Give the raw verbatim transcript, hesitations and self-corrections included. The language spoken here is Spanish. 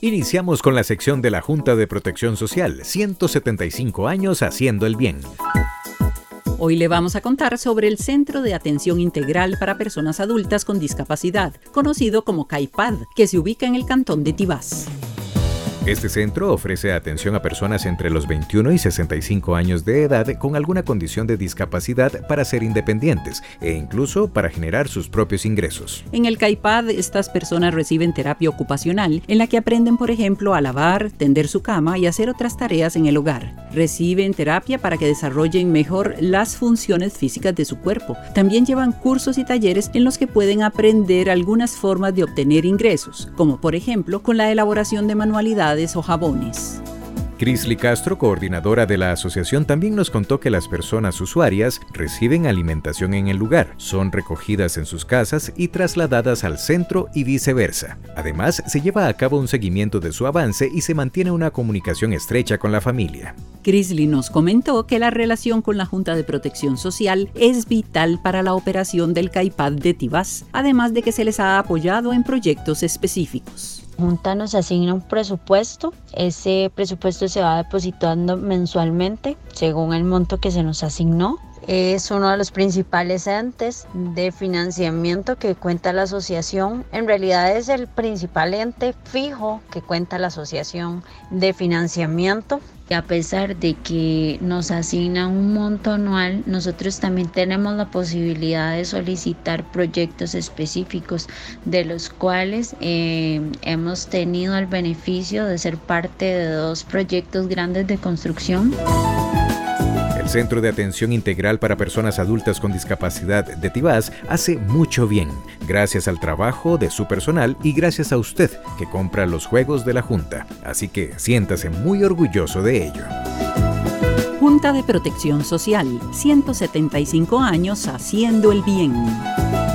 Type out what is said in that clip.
Iniciamos con la sección de la Junta de Protección Social, ciento setenta y cinco años haciendo el bien. Hoy le vamos a contar sobre el Centro de Atención Integral para Personas Adultas con Discapacidad, conocido como CAIPAD, que se ubica en el cantón de Tibás. Este centro ofrece atención a personas entre los veintiuno y sesenta y cinco años de edad con alguna condición de discapacidad para ser independientes e incluso para generar sus propios ingresos. En el CAIPAD, estas personas reciben terapia ocupacional en la que aprenden, por ejemplo, a lavar, tender su cama y hacer otras tareas en el hogar. Reciben terapia para que desarrollen mejor las funciones físicas de su cuerpo. También llevan cursos y talleres en los que pueden aprender algunas formas de obtener ingresos, como por ejemplo con la elaboración de manualidades o jabones. Crisly Castro, coordinadora de la asociación, también nos contó que las personas usuarias reciben alimentación en el lugar, son recogidas en sus casas y trasladadas al centro y viceversa. Además, se lleva a cabo un seguimiento de su avance y se mantiene una comunicación estrecha con la familia. Crisly nos comentó que la relación con la Junta de Protección Social es vital para la operación del CAIPAD de Tibás, además de que se les ha apoyado en proyectos específicos. Junta nos asigna un presupuesto, ese presupuesto se va depositando mensualmente según el monto que se nos asignó. Es uno de los principales entes de financiamiento que cuenta la asociación. En realidad es el principal ente fijo que cuenta la asociación de financiamiento. Y a pesar de que nos asignan un monto anual, nosotros también tenemos la posibilidad de solicitar proyectos específicos, de los cuales eh, hemos tenido el beneficio de ser parte de dos proyectos grandes de construcción. El Centro de Atención Integral para Personas Adultas con Discapacidad de Tibás hace mucho bien, gracias al trabajo de su personal y gracias a usted que compra los juegos de la Junta. Así que siéntase muy orgulloso de ello. Junta de Protección Social, ciento setenta y cinco años haciendo el bien.